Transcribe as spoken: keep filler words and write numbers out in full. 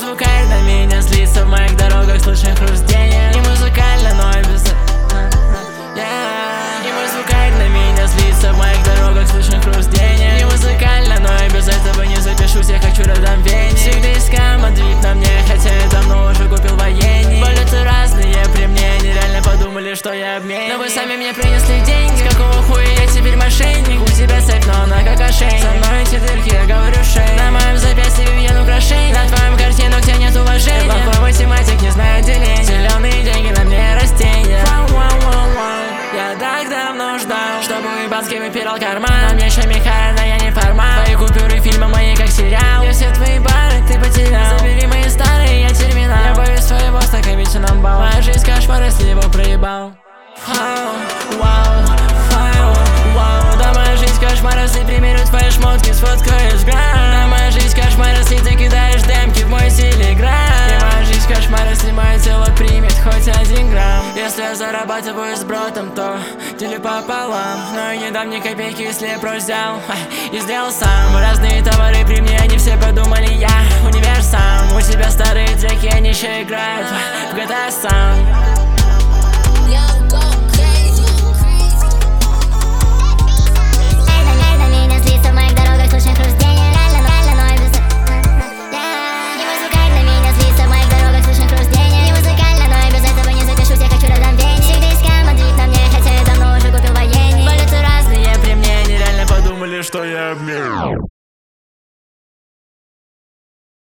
звукарь на меня злится, в моих дорогах слышен хрустение. Не музыкально, но и без... Yeah. И мой звукарь на меня злится, в моих дорогах слышен хрустение. Не музыкально, но и без этого не запишусь, я хочу родом вене. Всегда искам ответ на мне, хотя я давно уже купил военный. Полеты разные при мне, нереально подумали, что я обменник. Но вы сами мне принесли деньги, с какого хуя я теперь мошенник? У тебя цепь, но она как ошейник. Со мной эти дырки, я говорю шеи. На моем запястье вивьен украшений. На твоем картинах тебя нет уважения. Я плохой математик, не знаю деления. Зеленые деньги на мне растения. Я так давно ждал, чтобы уебанский выпирал карман. На мне еще Михайло, я не формат. Твои купюры, фильмы мои как сериал. Я все твои бары ты потерял. Забери мои старые, я терминал. Я боюсь своего стаканчиком бал. Моя жизнь кошмар, если его проебал. Вау, вау, вау. Да моя жизнь кошмар, если примерю твои шмотки, сфоткаешь грамм. Да моя жизнь кошмар, если ты кидаешь демки в мой телеграм. И моя жизнь кошмар, если мое тело примет хоть один грамм. Если я зарабатываю с бротом, то делю пополам. Но и не дам ни копейки, если я просто взял и сделал сам. Разные товары при мне, они все подумали, я универсам. У тебя старые треки, они еще играют в джи ти эй сам.